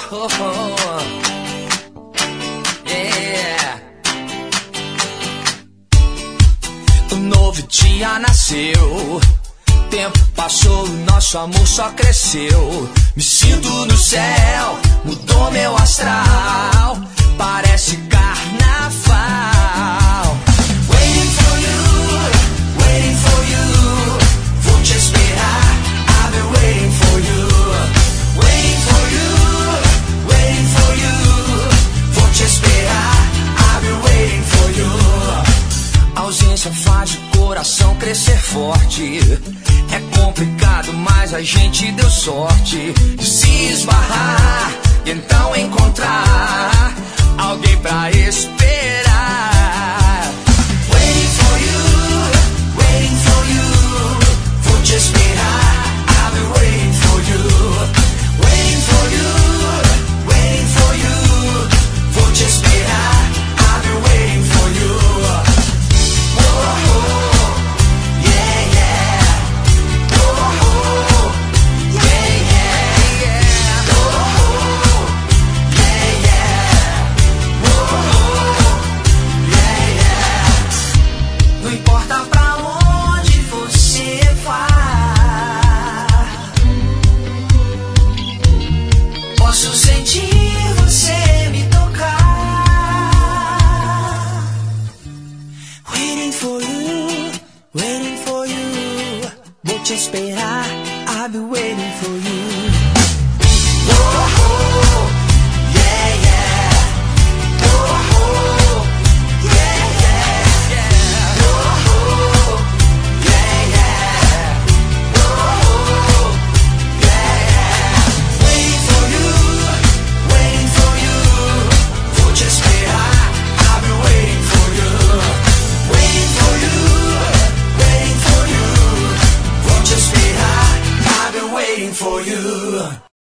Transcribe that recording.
Yeah. Um novo dia nasceu, tempo passou, nosso amor só cresceu. Me sinto no céu, mudou meu astral, parece carnaval. Waiting for you, vou te esperar. I've been waiting for you, waiting for you, vou te esperar. I've been waiting for you. A ausência faz o coração crescer forte. É complicado, mas a gente deu sorte de se esbarrar e então encontrar alguém pra esperar. Waiting for you, vou te esperar. I've been waiting for you, waiting for you, vou te esperar. I've been waiting for you. Não importa pra onde você vá, posso sentir você me tocar. Waiting for you, vou te esperar. I'll be waiting for you.